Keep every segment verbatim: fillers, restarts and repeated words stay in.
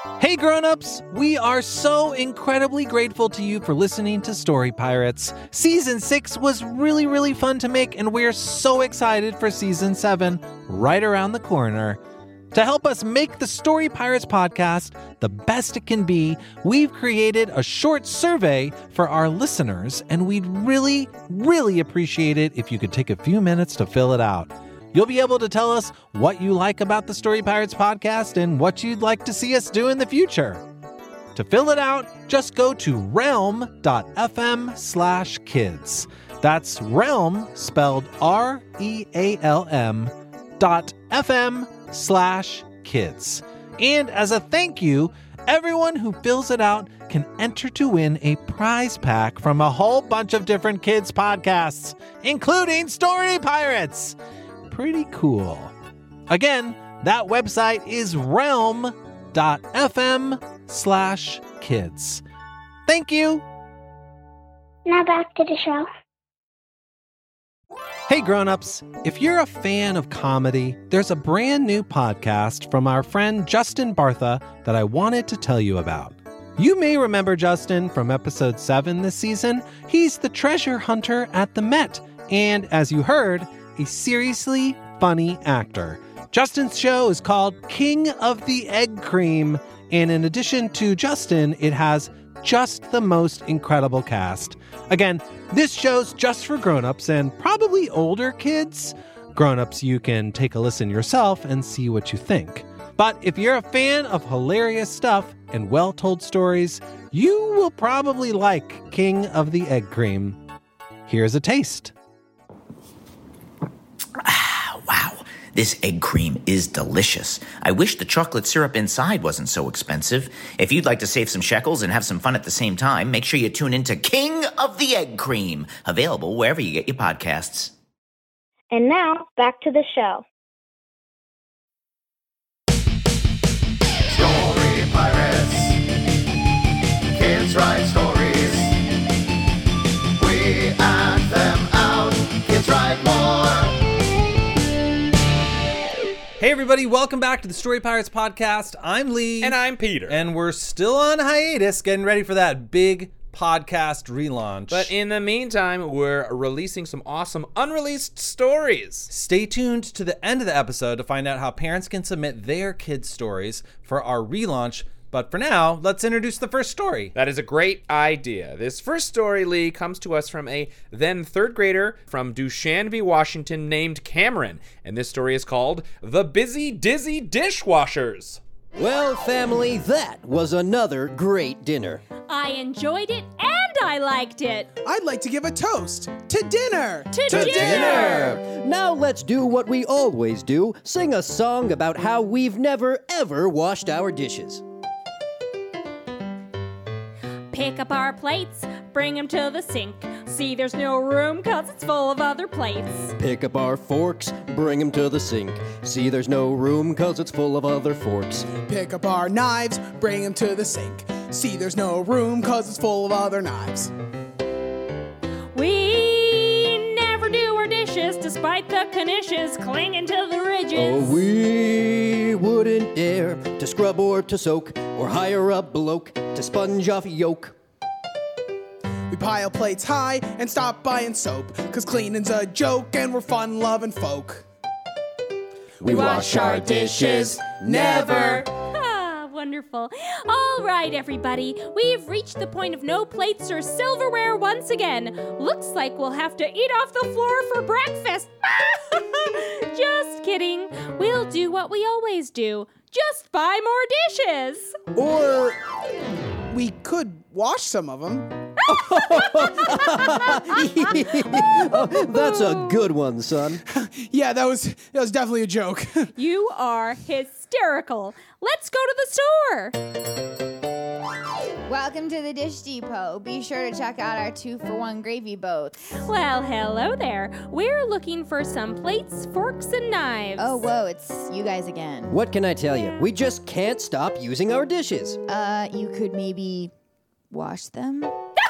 Hey grown-ups, we are so incredibly grateful to you for listening to Story Pirates. Season six was really, really fun to make, and we're so excited for Season seven right around the corner. To help us make the Story Pirates podcast the best it can be, we've created a short survey for our listeners, and we'd really, really appreciate it if you could take a few minutes to fill it out. You'll be able to tell us what you like about the Story Pirates podcast and what you'd like to see us do in the future. To fill it out, just go to realm.fm slash kids. That's realm, spelled R E A L M, dot F-M slash kids. And as a thank you, everyone who fills it out can enter to win a prize pack from a whole bunch of different kids podcasts, including Story Pirates. Pretty cool. Again, that website is realm.fm slash kids. Thank you. Now back to the show. Hey grown-ups, if you're a fan of comedy, there's a brand new podcast from our friend Justin Bartha that I wanted to tell you about. You may remember Justin from episode seven this season. He's the treasure hunter at the Met, and as you heard, a seriously funny actor. Justin's show is called King of the Egg Cream, and in addition to Justin, it has just the most incredible cast. Again, this show's just for grown-ups and probably older kids. Grown-ups, you can take a listen yourself and see what you think. But if you're a fan of hilarious stuff and well-told stories, you will probably like King of the Egg Cream. Here's a taste. Wow, this egg cream is delicious. I wish the chocolate syrup inside wasn't so expensive. If you'd like to save some shekels and have some fun at the same time, make sure you tune into King of the Egg Cream, available wherever you get your podcasts. And now, back to the show. Story Pirates. Kids write stories. We act them out. Kids write more. Hey everybody, welcome back to the Story Pirates podcast. I'm Lee. And I'm Peter. And we're still on hiatus, getting ready for that big podcast relaunch. But in the meantime, we're releasing some awesome unreleased stories. Stay tuned to the end of the episode to find out how parents can submit their kids' stories for our relaunch. But for now, let's introduce the first story. That is a great idea. This first story, Lee, comes to us from a then third grader from Dushanbe, Washington, named Cameron. And this story is called The Busy Dizzy Dishwashers. Well, family, that was another great dinner. I enjoyed it and I liked it. I'd like to give a toast to dinner. To, to dinner. dinner. Now let's do what we always do, sing a song about how we've never, ever washed our dishes. Pick up our plates, bring them to the sink. See, there's no room cause it's full of other plates. Pick up our forks, bring them to the sink. See, there's no room cause it's full of other forks. Pick up our knives, bring them to the sink. See, there's no room cause it's full of other knives. We never do our dishes despite the knishes clinging to the ridges. Oh, we wouldn't dare to scrub or to soak or hire a bloke to sponge off yolk. We pile plates high and stop buying soap, cause cleaning's a joke and we're fun-loving folk. We wash our dishes, never. Ah, wonderful. All right, everybody. We've reached the point of no plates or silverware once again. Looks like we'll have to eat off the floor for breakfast. Just kidding. We'll do what we always do. Just buy more dishes. Or we could wash some of them. Oh, that's a good one, son. Yeah, that was that was definitely a joke. You are hysterical. Let's go to the store. Welcome to the Dish Depot. Be sure to check out our two-for-one gravy boats. Well, hello there. We're looking for some plates, forks, and knives. Oh, whoa, it's you guys again. What can I tell you? We just can't stop using our dishes. Uh, you could maybe wash them?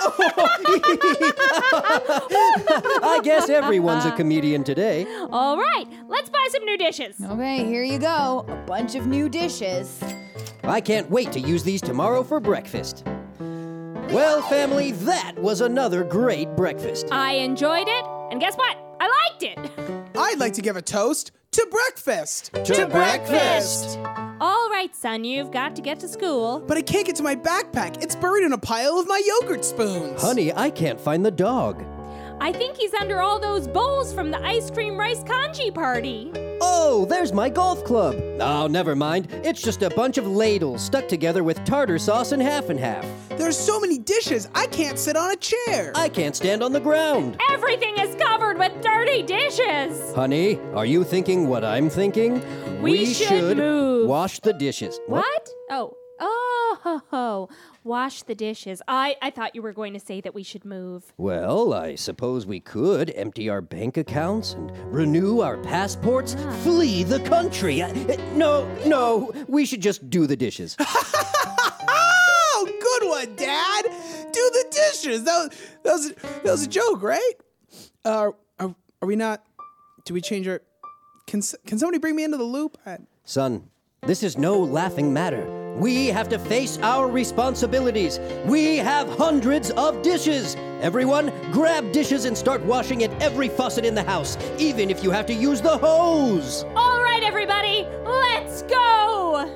I guess everyone's a comedian today. All right, let's buy some new dishes. Okay, here you go. A bunch of new dishes. I can't wait to use these tomorrow for breakfast. Well, family, that was another great breakfast. I enjoyed it, and guess what? I liked it. I'd like to give a toast to breakfast. To breakfast. All right, son, you've got to get to school. But I can't get to my backpack. It's buried in a pile of my yogurt spoons. Honey, I can't find the dog. I think he's under all those bowls from the ice cream rice congee party. Oh, there's my golf club. Oh, never mind. It's just a bunch of ladles stuck together with tartar sauce and half and half. There's so many dishes, I can't sit on a chair. I can't stand on the ground. Everything is covered with dirty dishes. Honey, are you thinking what I'm thinking? We should move. Wash the dishes. What? Oh. Oh, ho, ho. Wash the dishes. I, I thought you were going to say that we should move. Well, I suppose we could empty our bank accounts and renew our passports, flee the country. Uh, uh, no, no, we should just do the dishes. Oh, good one, Dad. Do the dishes. That was, that was, that was a joke, right? Uh, are, are we not? Do we change our? Can can somebody bring me into the loop? I, Son, this is no laughing matter. We have to face our responsibilities. We have hundreds of dishes. Everyone, grab dishes and start washing at every faucet in the house, even if you have to use the hose. All right, everybody, let's go.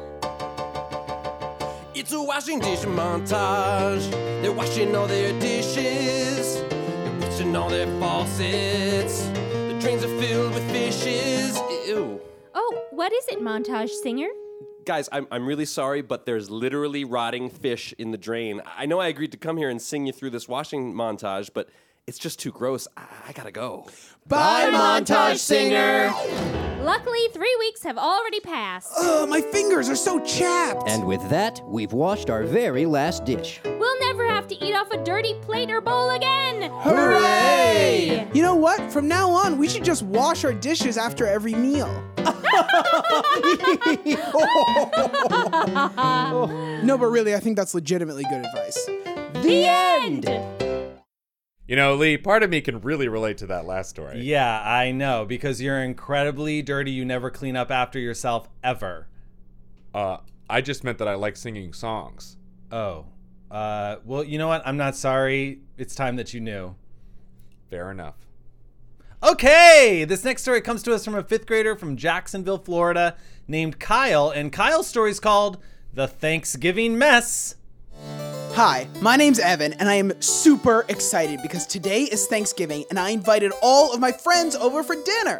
It's a washing dish montage. They're washing all their dishes. They're washing all their faucets. The drains are filled with fishes. Ew. Oh, what is it, Montage Singer? Guys, I'm, I'm really sorry, but there's literally rotting fish in the drain. I know I agreed to come here and sing you through this washing montage, but it's just too gross. I, I gotta go. Bye, Montage Singer. Luckily, three weeks have already passed. Ugh, my fingers are so chapped. And with that, we've washed our very last dish. We'll never have to eat off a dirty plate or bowl again. Hooray! You know what? From now on, we should just wash our dishes after every meal. No, but really, I think that's legitimately good advice. The end! You know, Lee, part of me can really relate to that last story. Yeah, I know, because you're incredibly dirty. You never clean up after yourself, ever. Uh, I just meant that I like singing songs. Oh. Uh, well, you know what? I'm not sorry. It's time that you knew. Fair enough. Okay, this next story comes to us from a fifth grader from Jacksonville, Florida, named Kyle, and Kyle's story is called The Thanksgiving Mess. Hi, my name's Evan, and I am super excited because today is Thanksgiving, and I invited all of my friends over for dinner.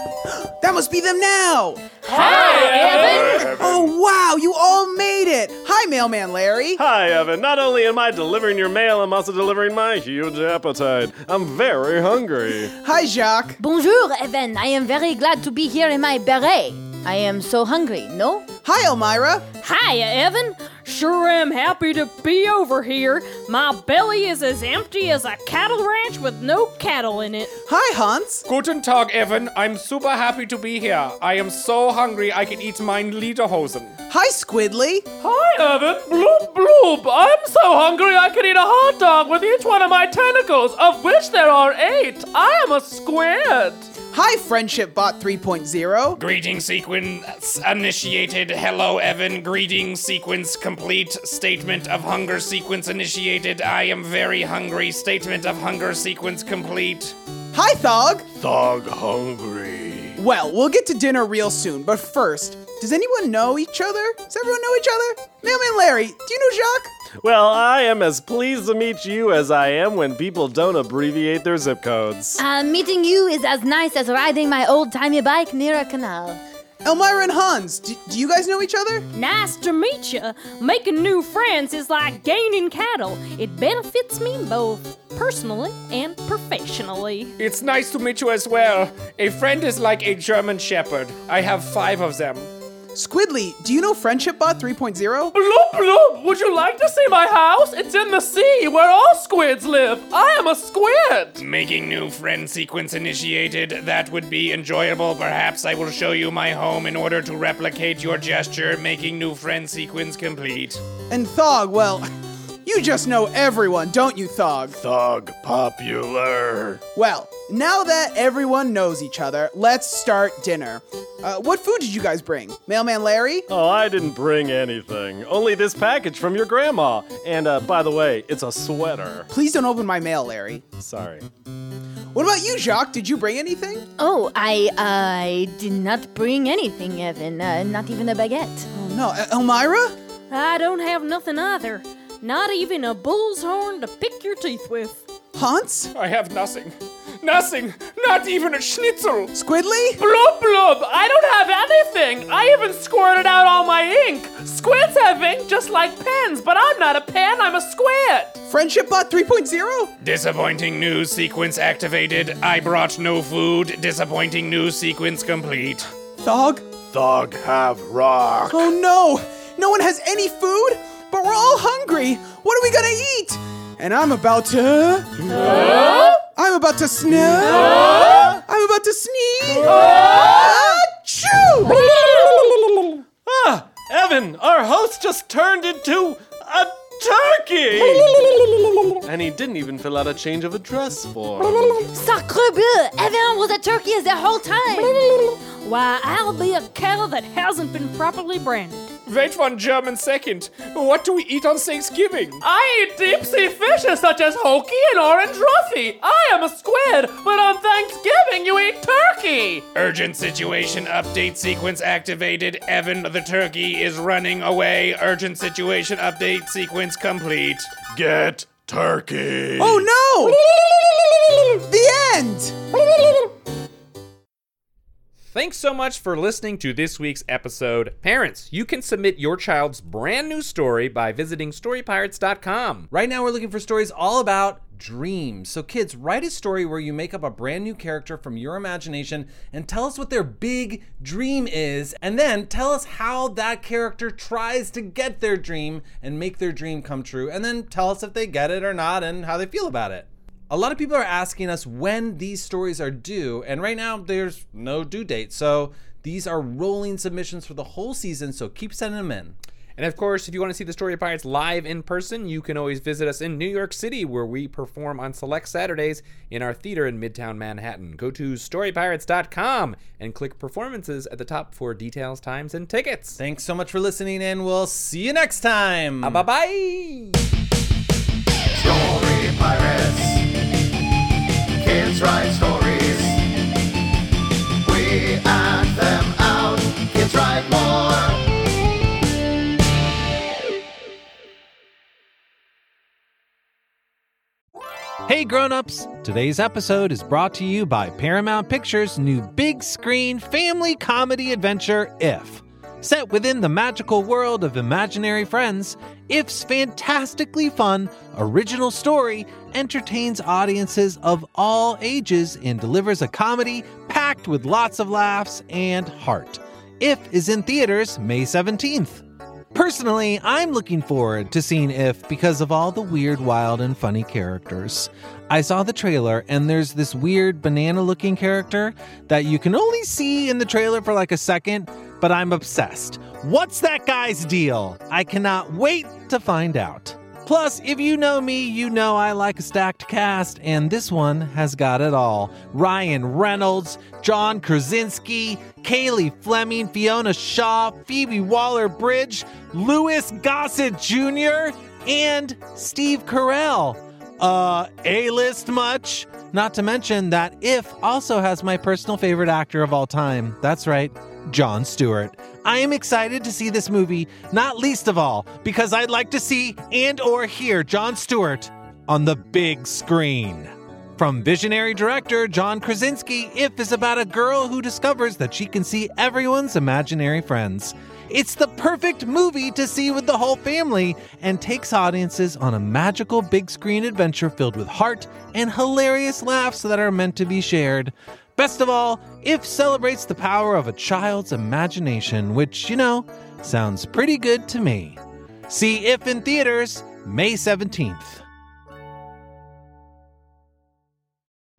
That must be them now. Hi, Evan. Oh, wow, you all made it. Hi, Mailman Larry. Hi, Evan. Not only am I delivering your mail, I'm also delivering my huge appetite. I'm very hungry. Hi, Jacques. Bonjour, Evan. I am very glad to be here in my beret. I am so hungry, no? Hi, Elmira. Hiya, Evan. Sure am happy to be over here. My belly is as empty as a cattle ranch with no cattle in it. Hi, Hans. Guten Tag, Evan. I'm super happy to be here. I am so hungry I can eat mein Lederhosen. Hi, Squidly. Hi, Evan. Bloop, bloop. I'm so hungry I can eat a hot dog with each one of my tentacles, of which there are eight. I am a squid. Hi, Friendship Bot three point oh. Greeting sequence initiated. Hello, Evan. Greeting sequence complete. Statement of hunger sequence initiated. I am very hungry. Statement of hunger sequence complete. Hi, Thog. Thog hungry. Well, we'll get to dinner real soon, but first, does anyone know each other? Does everyone know each other? Mailman Larry, do you know Jacques? Well, I am as pleased to meet you as I am when people don't abbreviate their zip codes. Uh, meeting you is as nice as riding my old-timey bike near a canal. Elmira and Hans, do, do you guys know each other? Nice to meet you. Making new friends is like gaining cattle. It benefits me both personally and professionally. It's nice to meet you as well. A friend is like a German shepherd. I have five of them. Squidly, do you know Friendship Bot three point oh? Bloop, bloop. Would you like to see my house? It's in the sea where all squids live. I am a squid. Making new friend sequence initiated. That would be enjoyable. Perhaps I will show you my home in order to replicate your gesture. Making new friend sequence complete. And Thog, well, You just know everyone, don't you, Thog? Thug popular. Well, now that everyone knows each other, let's start dinner. Uh, what food did you guys bring? Mailman Larry? Oh, I didn't bring anything. Only this package from your grandma. And uh, by the way, it's a sweater. Please don't open my mail, Larry. Sorry. What about you, Jacques? Did you bring anything? Oh, I I did not bring anything, Evan. Uh, not even a baguette. Oh, no. Uh, Elmira? I don't have nothing either. Not even a bull's horn to pick your teeth with. Hans? I have nothing. Nothing. Not even a schnitzel. Squidly? Blub blub. I don't have anything. I even squirted out all my ink. Squids have ink just like pens, but I'm not a pen. I'm a squid. Friendship Bot three point oh? Disappointing news sequence activated. I brought no food. Disappointing news sequence complete. Thog? Thug have rock. Oh no! No one has any food? But we're all hungry. What are we gonna eat? And I'm about to... Huh? I'm about to sniff. Huh? I'm about to sneeze. Huh? Achoo! Ah, Evan, our host just turned into a turkey. And he didn't even fill out a change of address form. Sacre bleu! Evan was a turkey the whole time. Why, I'll be a cow that hasn't been properly branded. Wait one German second. What do we eat on Thanksgiving? I eat deep sea fishes such as hoki and orange roughy. I am a squid, but on Thanksgiving you eat turkey. Urgent situation update sequence activated. Evan the turkey is running away. Urgent situation update sequence complete. Get turkey. Oh no! The end! Thanks so much for listening to this week's episode. Parents, you can submit your child's brand new story by visiting story pirates dot com. Right now we're looking for stories all about dreams. So kids, write a story where you make up a brand new character from your imagination and tell us what their big dream is, and then tell us how that character tries to get their dream and make their dream come true, and then tell us if they get it or not and how they feel about it. A lot of people are asking us when these stories are due, and right now there's no due date. So these are rolling submissions for the whole season, so keep sending them in. And of course, if you want to see the Story Pirates live in person, you can always visit us in New York City, where we perform on select Saturdays in our theater in Midtown Manhattan. Go to story pirates dot com and click performances at the top for details, times, and tickets. Thanks so much for listening, and we'll see you next time. Uh, bye-bye. Story Pirates. Kids write stories. We act them out. Kids write more. Hey grown-ups! Today's episode is brought to you by Paramount Pictures' new big screen family comedy adventure, If. Set within the magical world of imaginary friends, If's fantastically fun, original story entertains audiences of all ages and delivers a comedy packed with lots of laughs and heart. If is in theaters May seventeenth. Personally, I'm looking forward to seeing If because of all the weird, wild, and funny characters. I saw the trailer, and there's this weird banana-looking character that you can only see in the trailer for like a second, but I'm obsessed. What's that guy's deal? I cannot wait to find out. Plus, if you know me, you know I like a stacked cast, and this one has got it all. Ryan Reynolds, John Krasinski, Kaylee Fleming, Fiona Shaw, Phoebe Waller-Bridge, Louis Gossett Junior, and Steve Carell. Uh, A-list much? Not to mention that If also has my personal favorite actor of all time. That's right, Jon Stewart. I am excited to see this movie, not least of all because I'd like to see and or hear Jon Stewart on the big screen. From visionary director John Krasinski, If is about a girl who discovers that she can see everyone's imaginary friends. It's the perfect movie to see with the whole family and takes audiences on a magical big screen adventure filled with heart and hilarious laughs that are meant to be shared. Best of all, If celebrates the power of a child's imagination, which, you know, sounds pretty good to me. See If in theaters May seventeenth.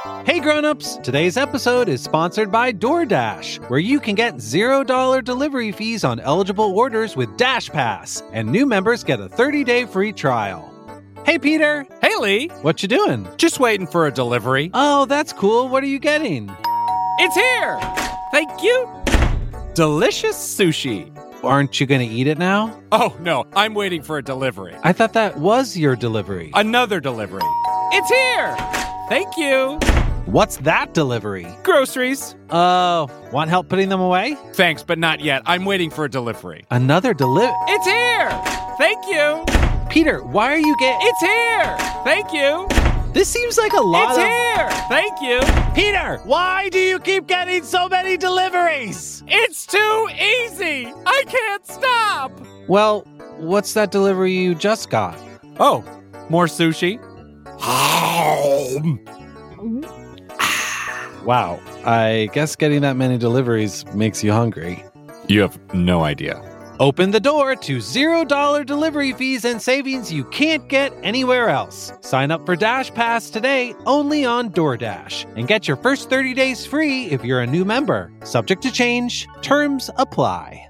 Hey grown-ups, today's episode is sponsored by DoorDash, where you can get zero dollars delivery fees on eligible orders with Dash Pass, and new members get a thirty-day free trial. Hey Peter! Hey Lee! What you doing? Just waiting for a delivery. Oh, that's cool. What are you getting? It's here! Thank you! Delicious sushi. Aren't you gonna eat it now? Oh no, I'm waiting for a delivery. I thought that was your delivery. Another delivery. It's here! Thank you! What's that delivery? Groceries. Oh, want help putting them away? Thanks, but not yet. I'm waiting for a delivery. Another delivery? It's here! Thank you! Peter, why are you getting... It's here! Thank you! This seems like a lot it's of... It's here! Thank you! Peter, why do you keep getting so many deliveries? It's too easy! I can't stop! Well, what's that delivery you just got? Oh, more sushi? Wow, I guess getting that many deliveries makes you hungry. You have no idea. Open the door to zero dollars delivery fees and savings you can't get anywhere else. Sign up for Dash Pass today only on DoorDash and get your first thirty days free if you're a new member. Subject to change, terms apply.